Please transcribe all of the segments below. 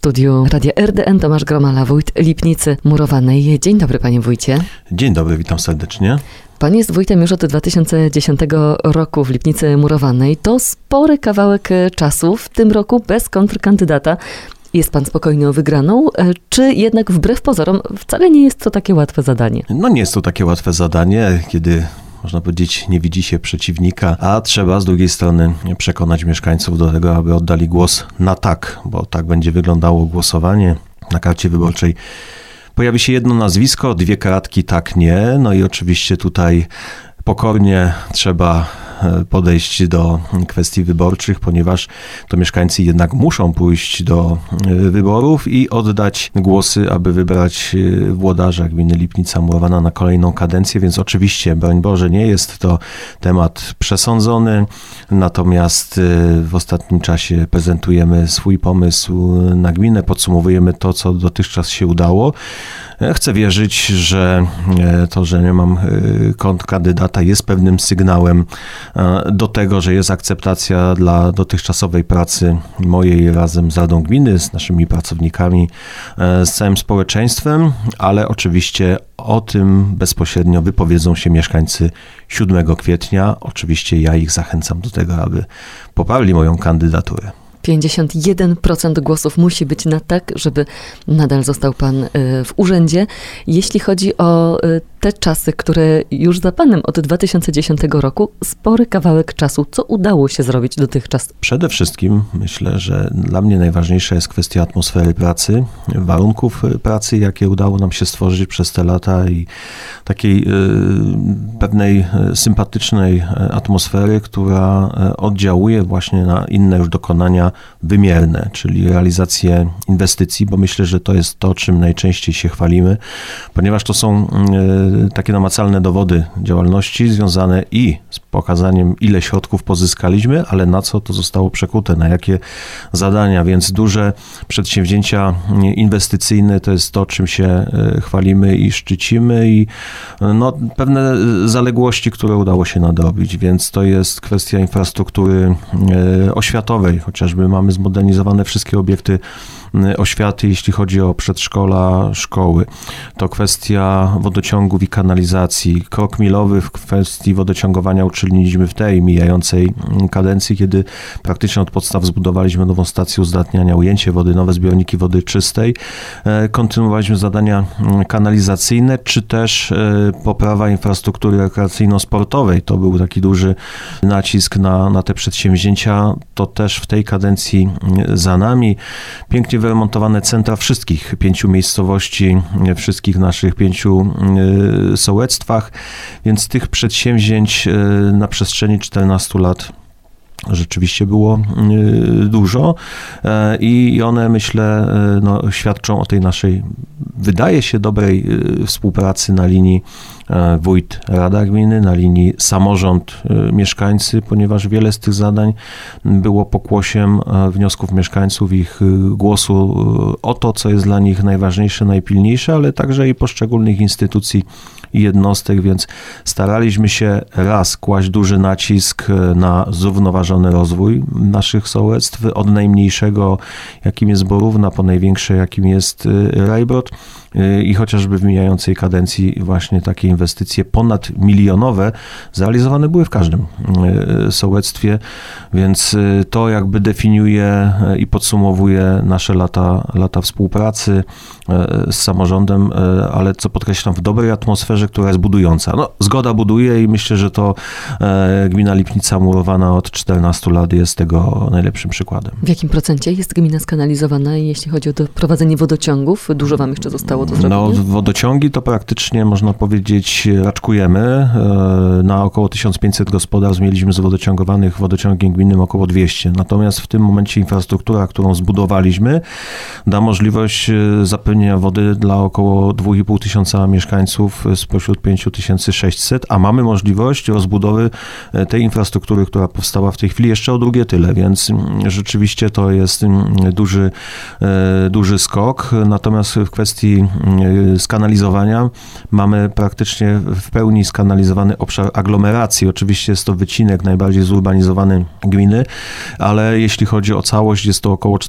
studiu Radia RDN Tomasz Gromala, wójt Lipnicy Murowanej. Dzień dobry, panie wójcie. Dzień dobry, witam serdecznie. Pan jest wójtem już od 2010 roku w Lipnicy Murowanej. To spory kawałek czasu. W tym roku bez kontrkandydata. Jest pan spokojny o wygraną, czy jednak wbrew pozorom wcale nie jest to takie łatwe zadanie? No nie jest to takie łatwe zadanie, kiedy można powiedzieć, nie widzi się przeciwnika, a trzeba z drugiej strony przekonać mieszkańców do tego, aby oddali głos na tak, bo tak będzie wyglądało głosowanie. Na karcie wyborczej pojawi się jedno nazwisko, 2 karatki tak, nie. No i oczywiście tutaj pokornie trzeba podejść do kwestii wyborczych, ponieważ to mieszkańcy jednak muszą pójść do wyborów i oddać głosy, aby wybrać włodarza gminy Lipnica Murowana na kolejną kadencję, więc oczywiście, broń Boże, nie jest to temat przesądzony, natomiast w ostatnim czasie prezentujemy swój pomysł na gminę, podsumowujemy to, co dotychczas się udało. Chcę wierzyć, że to, że nie mam kontrkandydata, jest pewnym sygnałem do tego, że jest akceptacja dla dotychczasowej pracy mojej razem z Radą Gminy, z naszymi pracownikami, z całym społeczeństwem, ale oczywiście o tym bezpośrednio wypowiedzą się mieszkańcy 7 kwietnia. Oczywiście ja ich zachęcam do tego, aby poparli moją kandydaturę. 51% głosów musi być na tak, żeby nadal został pan w urzędzie. Jeśli chodzi o te czasy, które już za panem od 2010 roku, spory kawałek czasu. Co udało się zrobić dotychczas? Przede wszystkim myślę, że dla mnie najważniejsza jest kwestia atmosfery pracy, warunków pracy, jakie udało nam się stworzyć przez te lata i takiej pewnej sympatycznej atmosfery, która oddziałuje właśnie na inne już dokonania wymierne, czyli realizację inwestycji, bo myślę, że to jest to, czym najczęściej się chwalimy, ponieważ to są takie namacalne dowody działalności związane i z pokazaniem, ile środków pozyskaliśmy, ale na co to zostało przekute, na jakie zadania, więc duże przedsięwzięcia inwestycyjne to jest to, czym się chwalimy i szczycimy i no, pewne zaległości, które udało się nadrobić, więc to jest kwestia infrastruktury oświatowej, chociażby mamy zmodernizowane wszystkie obiekty oświaty, jeśli chodzi o przedszkola, szkoły. To kwestia wodociągów i kanalizacji. Krok milowy w kwestii wodociągowania uczyniliśmy w tej mijającej kadencji, kiedy praktycznie od podstaw zbudowaliśmy nową stację uzdatniania, ujęcie wody, nowe zbiorniki wody czystej. Kontynuowaliśmy zadania kanalizacyjne, czy też poprawa infrastruktury rekreacyjno-sportowej. To był taki duży nacisk na te przedsięwzięcia. To też w tej kadencji za nami. Pięknie wyremontowane centra wszystkich 5 miejscowości, wszystkich naszych 5 sołectwach, więc tych przedsięwzięć na przestrzeni 14 lat rzeczywiście było dużo i one, myślę, no, świadczą o tej naszej, wydaje się, dobrej współpracy na linii wójt, Rada Gminy, na linii samorząd, mieszkańcy, ponieważ wiele z tych zadań było pokłosiem wniosków mieszkańców, ich głosu o to, co jest dla nich najważniejsze, najpilniejsze, ale także i poszczególnych instytucji i jednostek, więc staraliśmy się kłaść duży nacisk na zrównoważony rozwój naszych sołectw, od najmniejszego, jakim jest Borówna, po największe, jakim jest Rajbrod i chociażby w mijającej kadencji właśnie takie inwestycje ponadmilionowe zrealizowane były w każdym sołectwie, więc to jakby definiuje i podsumowuje nasze lata współpracy z samorządem, ale co podkreślam, w dobrej atmosferze, która jest budująca. No, zgoda buduje i myślę, że to gmina Lipnica Murowana od 14 lat jest tego najlepszym przykładem. W jakim procencie jest gmina skanalizowana, jeśli chodzi o prowadzenie wodociągów? Dużo wam jeszcze zostało do zrobienia? No, wodociągi to praktycznie, można powiedzieć, raczkujemy. Na około 1500 gospodarstw mieliśmy zawodociągowanych wodociągiem gminnym około 200. Natomiast w tym momencie infrastruktura, którą zbudowaliśmy, da możliwość zapewnienia wody dla około 2500 mieszkańców spośród 5600, a mamy możliwość rozbudowy tej infrastruktury, która powstała w tej chwili jeszcze o drugie tyle, więc rzeczywiście to jest duży skok. Natomiast w kwestii skanalizowania mamy praktycznie właśnie w pełni skanalizowany obszar aglomeracji. Oczywiście jest to wycinek najbardziej zurbanizowany gminy, ale jeśli chodzi o całość, jest to około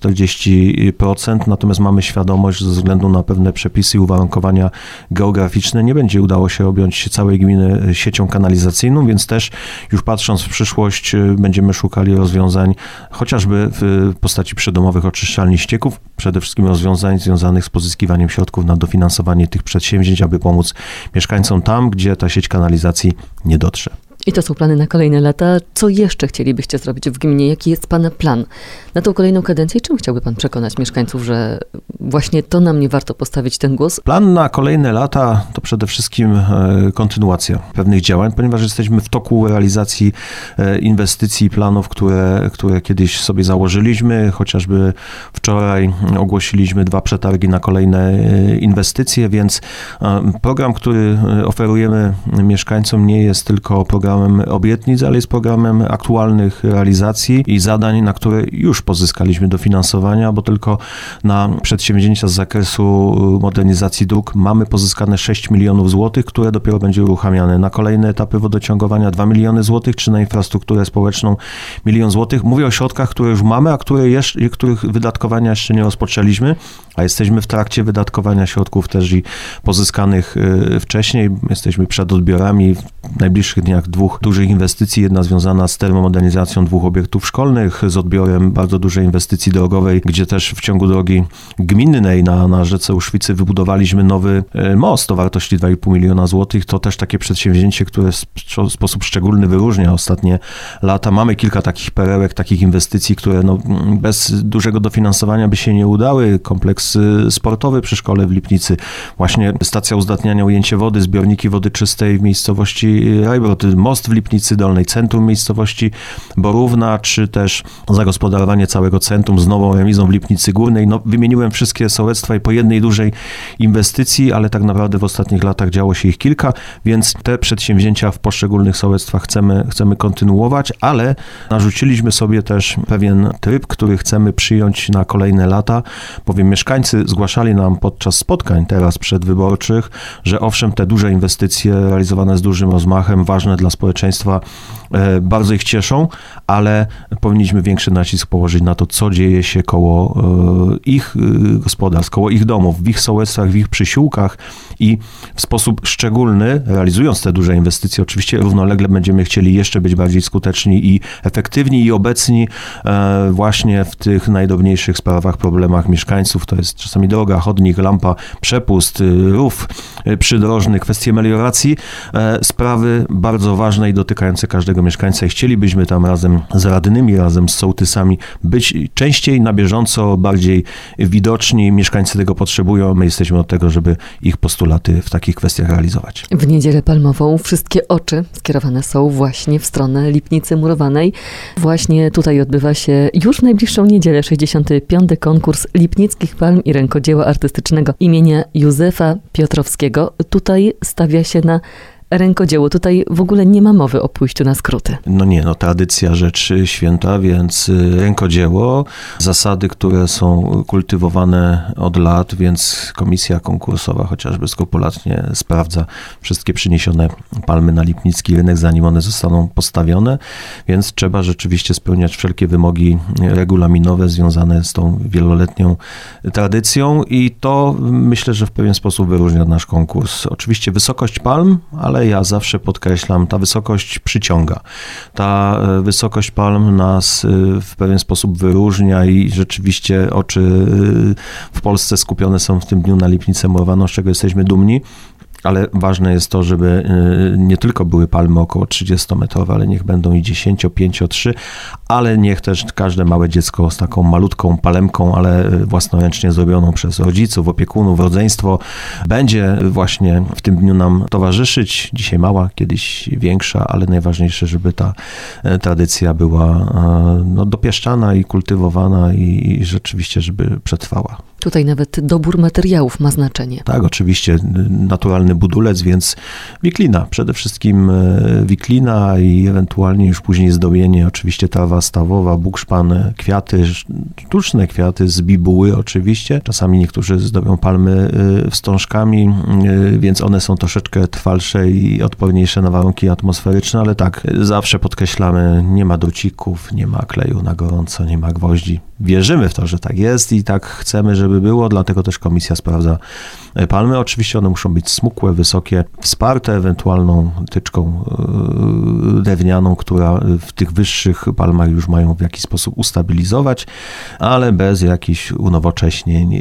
40%, natomiast mamy świadomość, że ze względu na pewne przepisy i uwarunkowania geograficzne nie będzie udało się objąć całej gminy siecią kanalizacyjną, więc też już patrząc w przyszłość będziemy szukali rozwiązań chociażby w postaci przydomowych oczyszczalni ścieków, przede wszystkim rozwiązań związanych z pozyskiwaniem środków na dofinansowanie tych przedsięwzięć, aby pomóc mieszkańcom tam, gdzie ta sieć kanalizacji nie dotrze. I to są plany na kolejne lata. Co jeszcze chcielibyście zrobić w gminie? Jaki jest pana plan na tą kolejną kadencję? I czym chciałby pan przekonać mieszkańców, że właśnie to na mnie warto postawić ten głos? Plan na kolejne lata to przede wszystkim kontynuacja pewnych działań, ponieważ jesteśmy w toku realizacji inwestycji i planów, które kiedyś sobie założyliśmy. Chociażby wczoraj ogłosiliśmy 2 przetargi na kolejne inwestycje, więc program, który oferujemy mieszkańcom, nie jest tylko programem obietnic, ale jest programem aktualnych realizacji i zadań, na które już pozyskaliśmy dofinansowania, bo tylko na przedsięwzięcia z zakresu modernizacji dróg mamy pozyskane 6 milionów złotych, które dopiero będzie uruchamiane. Na kolejne etapy wodociągowania 2 miliony złotych, czy na infrastrukturę społeczną 1 milion złotych. Mówię o środkach, które już mamy, a których wydatkowania jeszcze nie rozpoczęliśmy, a jesteśmy w trakcie wydatkowania środków też i pozyskanych wcześniej. Jesteśmy przed odbiorami w najbliższych dniach 2 dużych inwestycji. Jedna związana z termomodernizacją 2 obiektów szkolnych, z odbiorem bardzo dużej inwestycji drogowej, gdzie też w ciągu drogi gminnej na rzece Uszwicy wybudowaliśmy nowy most o wartości 2,5 miliona złotych. To też takie przedsięwzięcie, które w sposób szczególny wyróżnia ostatnie lata. Mamy kilka takich perełek, takich inwestycji, które bez dużego dofinansowania by się nie udały. Kompleks sportowy przy szkole w Lipnicy, właśnie stacja uzdatniania ujęcie wody, zbiorniki wody czystej w miejscowości Rajbrod, most w Lipnicy Dolnej, centrum miejscowości Borówna, czy też zagospodarowanie całego centrum z nową remizą w Lipnicy Górnej. Wymieniłem wszystkie sołectwa i po jednej dużej inwestycji, ale tak naprawdę w ostatnich latach działo się ich kilka, więc te przedsięwzięcia w poszczególnych sołectwach chcemy kontynuować, ale narzuciliśmy sobie też pewien tryb, który chcemy przyjąć na kolejne lata, bowiem mieszkańcy zgłaszali nam podczas spotkań teraz przedwyborczych, że owszem, te duże inwestycje realizowane z dużym rozmachem, ważne dla społeczeństwa, bardzo ich cieszą, ale powinniśmy większy nacisk położyć na to, co dzieje się koło ich gospodarstw, koło ich domów, w ich sołectwach, w ich przysiłkach i w sposób szczególny, realizując te duże inwestycje, oczywiście równolegle będziemy chcieli jeszcze być bardziej skuteczni i efektywni i obecni właśnie w tych najdrobniejszych sprawach, problemach mieszkańców. To jest czasami droga, chodnik, lampa, przepust, rów przydrożny, kwestie melioracji, sprawy bardzo ważne i dotykające każdego mieszkańca i chcielibyśmy tam razem z radnymi, razem z sołtysami być częściej, na bieżąco, bardziej widoczni. Mieszkańcy tego potrzebują, my jesteśmy od tego, żeby ich postulaty w takich kwestiach realizować. W Niedzielę Palmową wszystkie oczy skierowane są właśnie w stronę Lipnicy Murowanej. Właśnie tutaj odbywa się już w najbliższą niedzielę 65. konkurs Lipnickich Palm i Rękodzieła Artystycznego imienia Józefa Piotrowskiego. Tutaj stawia się na rękodzieło. Tutaj w ogóle nie ma mowy o pójściu na skróty. Tradycja rzecz święta, więc rękodzieło, zasady, które są kultywowane od lat, więc komisja konkursowa chociażby skrupulatnie sprawdza wszystkie przyniesione palmy na lipnicki rynek, zanim one zostaną postawione, więc trzeba rzeczywiście spełniać wszelkie wymogi regulaminowe związane z tą wieloletnią tradycją i to myślę, że w pewien sposób wyróżnia nasz konkurs. Oczywiście wysokość palm, ale ja zawsze podkreślam, ta wysokość przyciąga. Ta wysokość palm nas w pewien sposób wyróżnia i rzeczywiście oczy w Polsce skupione są w tym dniu na Lipnicę Murowaną, z czego jesteśmy dumni. Ale ważne jest to, żeby nie tylko były palmy około 30-metrowe, ale niech będą i 10, 5, 3, ale niech też każde małe dziecko z taką malutką palemką, ale własnoręcznie zrobioną przez rodziców, opiekunów, rodzeństwo, będzie właśnie w tym dniu nam towarzyszyć. Dzisiaj mała, kiedyś większa, ale najważniejsze, żeby ta tradycja była dopieszczana i kultywowana i rzeczywiście, żeby przetrwała. Tutaj nawet dobór materiałów ma znaczenie. Tak, oczywiście. Naturalny oryginalny budulec, więc wiklina. Przede wszystkim wiklina i ewentualnie już później zdobienie, oczywiście trawa stawowa, bukszpan, kwiaty, sztuczne kwiaty z bibuły oczywiście. Czasami niektórzy zdobią palmy wstążkami, więc one są troszeczkę trwalsze i odporniejsze na warunki atmosferyczne, ale tak, zawsze podkreślamy, nie ma drucików, nie ma kleju na gorąco, nie ma gwoździ. Wierzymy w to, że tak jest i tak chcemy, żeby było, dlatego też komisja sprawdza palmy. Oczywiście one muszą być smukłe, wysokie, wsparte ewentualną tyczką drewnianą, która w tych wyższych palmach już mają w jakiś sposób ustabilizować, ale bez jakichś unowocześnień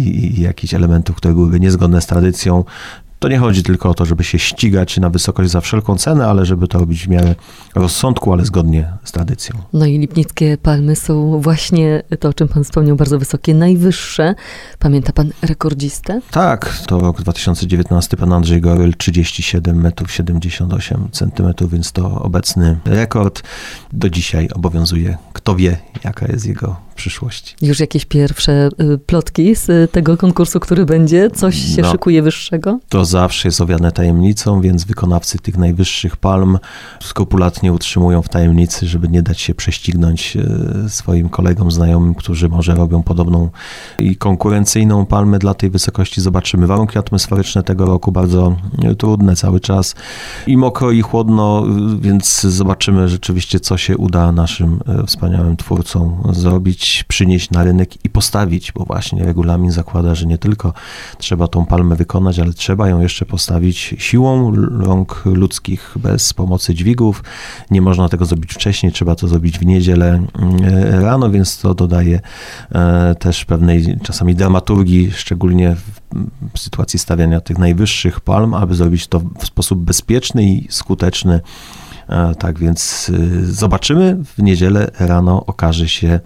i jakichś elementów, które byłyby niezgodne z tradycją. To nie chodzi tylko o to, żeby się ścigać na wysokość za wszelką cenę, ale żeby to robić w miarę rozsądku, ale zgodnie z tradycją. No i lipnickie palmy są właśnie to, o czym pan wspomniał, bardzo wysokie, najwyższe. Pamięta pan rekordzistę? Tak, to rok 2019, pan Andrzej Goryl, 37 metrów 78 centymetrów, więc to obecny rekord. Do dzisiaj obowiązuje. Kto wie, jaka jest jego przyszłość. Już jakieś pierwsze plotki z tego konkursu, który będzie? Coś się szykuje wyższego? To zawsze jest owiane tajemnicą, więc wykonawcy tych najwyższych palm skrupulatnie utrzymują w tajemnicy, żeby nie dać się prześcignąć swoim kolegom, znajomym, którzy może robią podobną i konkurencyjną palmę dla tej wysokości. Zobaczymy. Warunki atmosferyczne tego roku bardzo trudne cały czas i mokro i chłodno, więc zobaczymy rzeczywiście, co się uda naszym wspaniałym twórcom zrobić, przynieść na rynek i postawić, bo właśnie regulamin zakłada, że nie tylko trzeba tą palmę wykonać, ale trzeba ją jeszcze postawić siłą rąk ludzkich, bez pomocy dźwigów. Nie można tego zrobić wcześniej, trzeba to zrobić w niedzielę rano, więc to dodaje też pewnej czasami dramaturgii, szczególnie w sytuacji stawiania tych najwyższych palm, aby zrobić to w sposób bezpieczny i skuteczny. Tak więc zobaczymy w niedzielę rano, okaże się,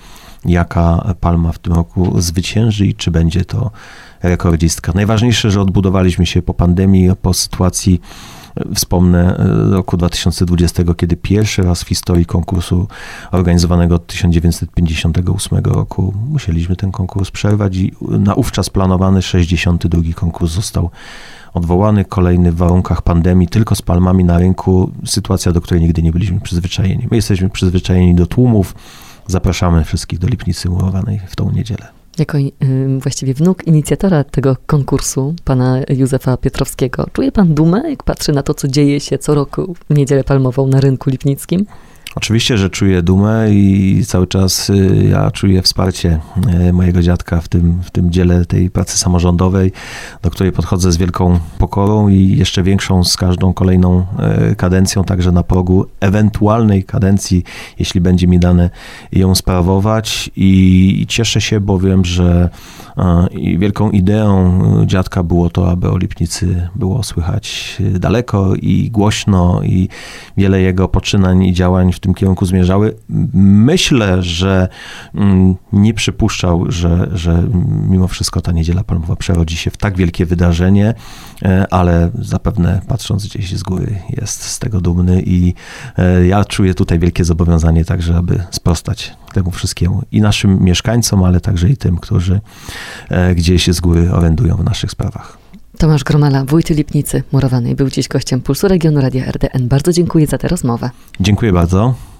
jaka palma w tym roku zwycięży i czy będzie to rekordzistka. Najważniejsze, że odbudowaliśmy się po pandemii, po sytuacji, wspomnę, roku 2020, kiedy pierwszy raz w historii konkursu organizowanego od 1958 roku musieliśmy ten konkurs przerwać i naówczas planowany 62. konkurs został odwołany, kolejny w warunkach pandemii, tylko z palmami na rynku, sytuacja, do której nigdy nie byliśmy przyzwyczajeni. My jesteśmy przyzwyczajeni do tłumów, zapraszamy wszystkich do Lipnicy Murowanej w tą niedzielę. Jako właściwie wnuk inicjatora tego konkursu, pana Józefa Piotrowskiego, czuje pan dumę, jak patrzy na to, co dzieje się co roku w Niedzielę Palmową na rynku lipnickim? Oczywiście, że czuję dumę i cały czas ja czuję wsparcie mojego dziadka w tym dziele tej pracy samorządowej, do której podchodzę z wielką pokorą i jeszcze większą z każdą kolejną kadencją, także na progu ewentualnej kadencji, jeśli będzie mi dane ją sprawować i cieszę się, bo wiem, że wielką ideą dziadka było to, aby o Lipnicy było słychać daleko i głośno i wiele jego poczynań i działań w tym kierunku zmierzały. Myślę, że nie przypuszczał, że mimo wszystko ta Niedziela Palmowa przerodzi się w tak wielkie wydarzenie, ale zapewne patrząc gdzieś z góry jest z tego dumny i ja czuję tutaj wielkie zobowiązanie także, aby sprostać temu wszystkiemu i naszym mieszkańcom, ale także i tym, którzy gdzieś z góry orędują w naszych sprawach. Tomasz Gromala, wójt Lipnicy Murowanej, był dziś gościem Pulsu Regionu Radia RDN. Bardzo dziękuję za tę rozmowę. Dziękuję bardzo.